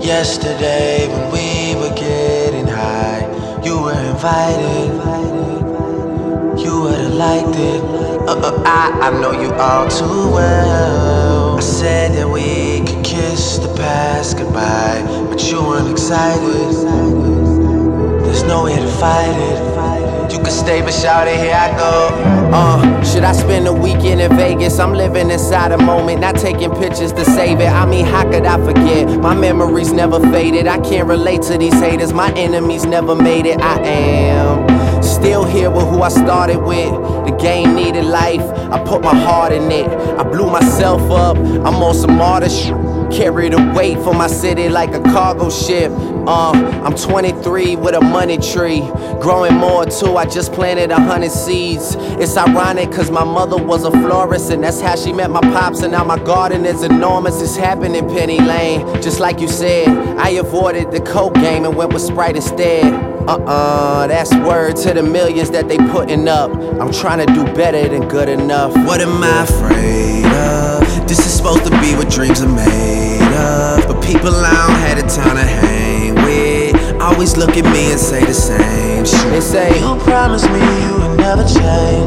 Yesterday when we were getting high, you were invited, you would've liked it. I know you all too well. I said that we could kiss the past goodbye, but you weren't excited. There's no way to fight it. You can stay, but shout it, here I go. Should I spend a weekend in Vegas? I'm living inside a moment, not taking pictures to save it. I mean, how could I forget? My memories never faded. I can't relate to these haters. My enemies never made it. I am still here with who I started with. The game needed life. I put my heart in it. I blew myself up. I'm on some martyr shit. Carry the weight for my city like a cargo ship. I'm 23 with a money tree. Growing more too, I just planted 100 seeds. It's ironic cause my mother was a florist, and that's how she met my pops, and now my garden is enormous. It's happened in Penny Lane, just like you said. I avoided the coke game and went with Sprite instead. That's word to the millions that they putting up. I'm trying to do better than good enough. What am I afraid of? This is supposed to be what dreams are made of, but people I don't have the time to hang with always look at me and say the same shit. They say, you promised me you would never change.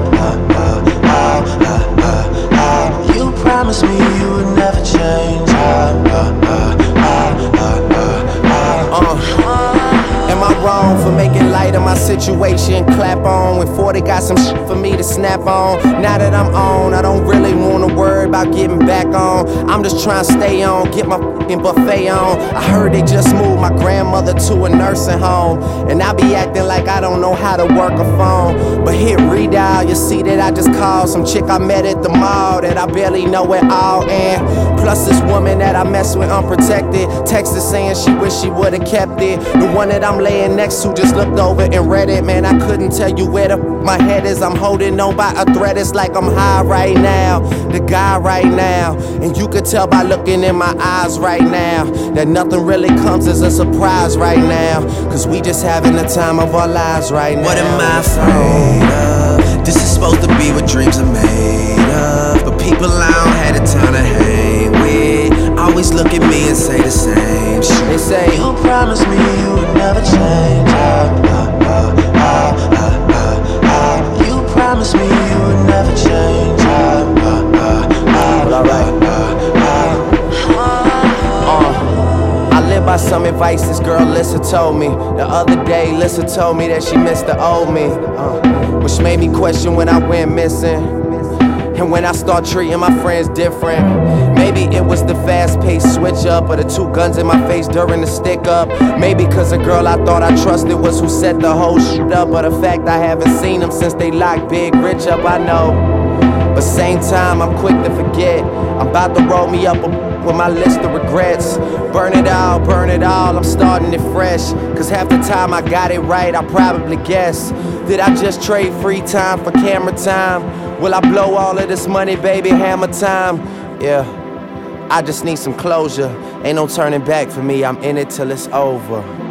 You promised me you would never change. Am I wrong for making light of my situation? Clap on when 40 got some shit for me to snap on. Now that I'm on, I don't really wanna worry about getting back on. I'm just trying to stay on, get my fucking buffet on. I heard they just moved my grandmother to a nursing home, and I be acting like I don't know how to work a phone. But hit redial, you see that I just called some chick I met at the mall that I barely know at all. And plus this woman that I mess with unprotected, texted saying she wish she would've kept it. The one that I'm laying next to just looked over and read it. Man, I couldn't tell you where the my head is. I'm holding on by a thread. It's like I'm high right now, the guy right now. And you could tell by looking in my eyes right now that nothing really comes as a surprise right now, cause we just having the time of our lives right now. What am I afraid of? This is supposed to be what dreams are made of, but people I don't have the time to hang with always look at me and say the same shit. They say, you promised me you would never change. You promised me you would never change. I live by some advice this girl Lissa told me. The other day Lissa told me that she missed the old me, which made me question when I went missing, and when I start treating my friends different. Maybe it was the fast-paced switch up, or the 2 guns in my face during the stick up. Maybe cause the girl I thought I trusted was who set the whole shit up, or the fact I haven't seen them since they locked Big Rich up. I know, but same time I'm quick to forget. I'm about to roll me up with my list of regrets. Burn it all, I'm starting it fresh. Cause half the time I got it right, I probably guess. Did I just trade free time for camera time? Will I blow all of this money, baby, hammer time? Yeah, I just need some closure. Ain't no turning back for me, I'm in it till it's over.